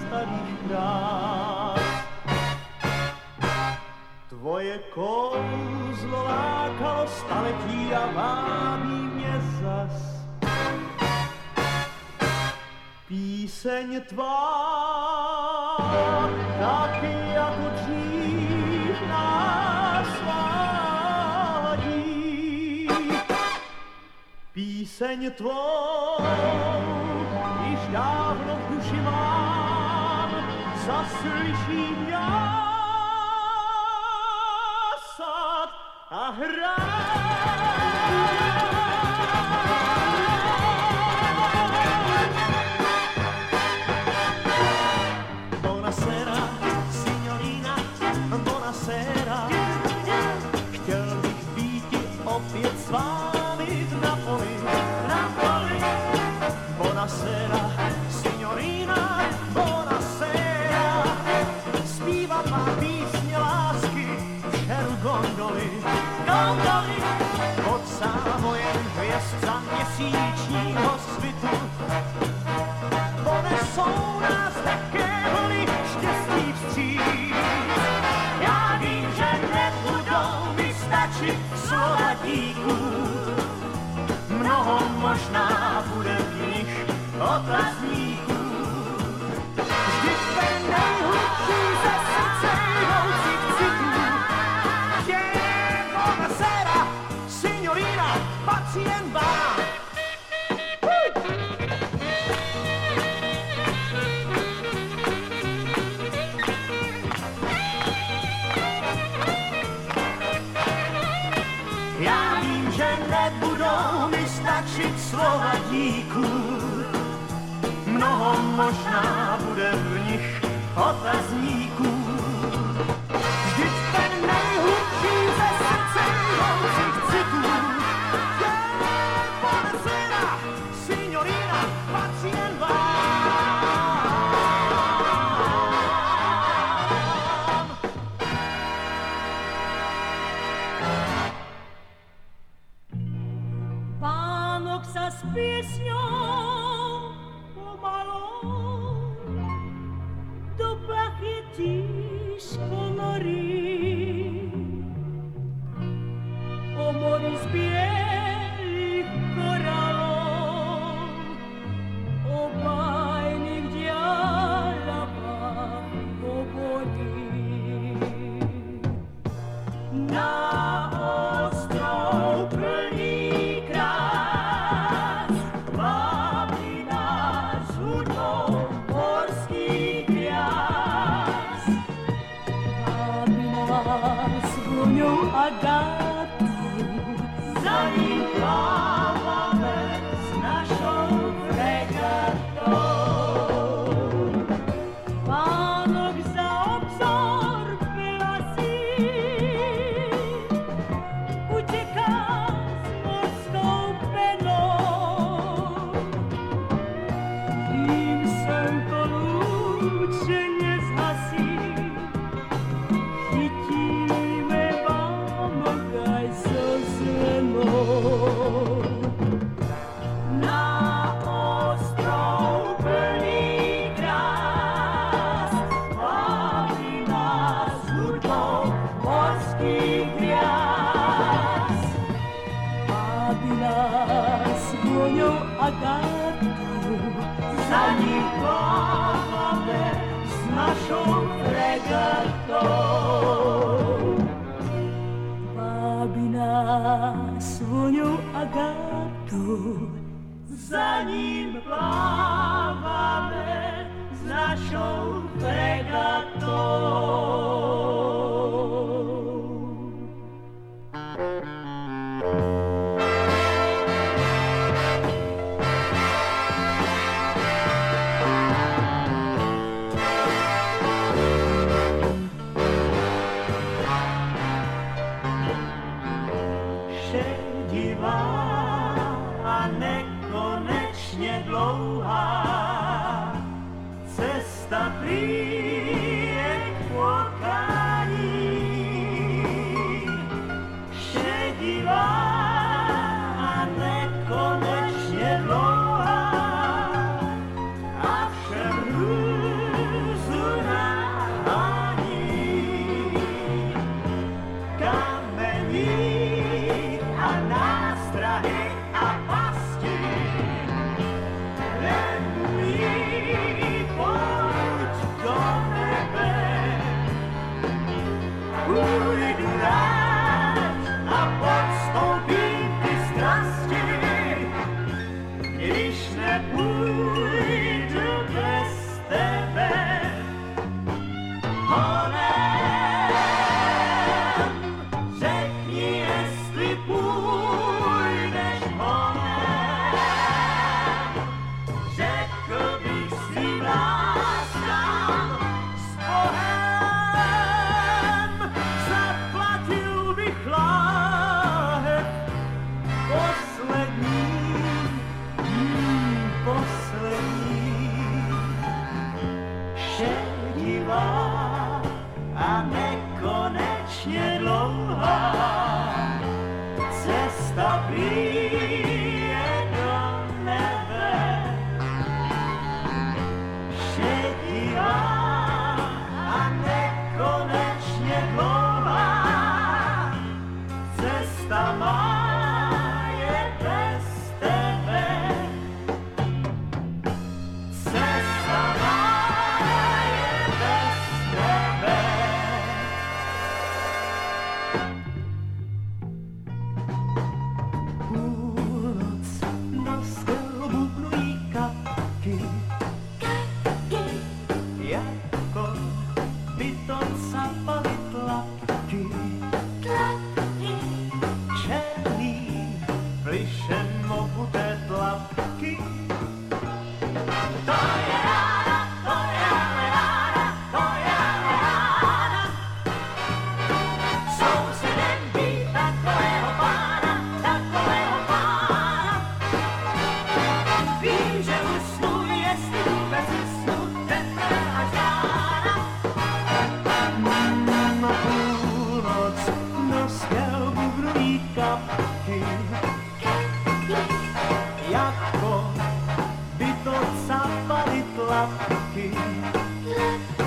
starých krás. Tvoje kouzlo lákalo staletí a vábí mě zas. Píseň tvá, taky jako dřív nás svádí. Píseň tvou již dávno v duši mám, zaslyším jásat a hrát. Buonasera, chtěl bych býti opět s vámi v Napoli, Napoli. Buonasera, signorina, buonasera, zpívat má písně lásky v šeru gondoly, gondoly. Pod závojem hvězd za měsíčního svitu ponesou nás také vlny štěstí vstříc. Slova díků, mnoho možná bude v nich otazníků. Vždyť ten nejhlubší ze srdce jdoucích citů je buonasera, signorina, patří jen vám. Nebudou mi stačit slova díků, mnoho možná bude v nich otazníků. Vždyť ten nejhlubší ze srdce jdoucích citů je buonasera, signorina, patří jen vám. Sa s piesňou pomalou do plachy tížko norí. O mori z bielých koralov, o bajných diaľavách hovorí. Na ostrov plný krás vábi nás hudbou horských kráz. Vábi nás vôňou agátou, za ním plávame s našou fregatou. Pánok za obzor pelasí uteká s morskou penou. Kým slnko lúče nezhasí, chytíme Pánok aj so zelenou. Na ostrov plný krás vábi nás hudbou morských hviazd. Vábi nás vôňou agátou, za ním plávame s našou fregatou. Vábi nás vôňou agátou, za ním plávame s našou fregatou. Šedivá a nekonečně dlouhá cesta prý k pokání. Šedivá a nekonečně dlouhá a všem živá a nekonečně dlouhá. Cesta plije do nebe, šedivá a nekonečně dlouhá. Cesta má je bez tebe. Cesta má je bez tebe. Půlnoc na stěl bubnují kapky, jako by to capaly tlapky. Černý, plyšem obuté tlapky. To je ráda, to je ale ráda, to je ale ráda. Sousedem být takového pána, takového pána. Vím, že usnu, jestli vůbec usnu, teprve až rána. Na půlnoc na stěl bubnují kapky, jako by to capaly tlapky.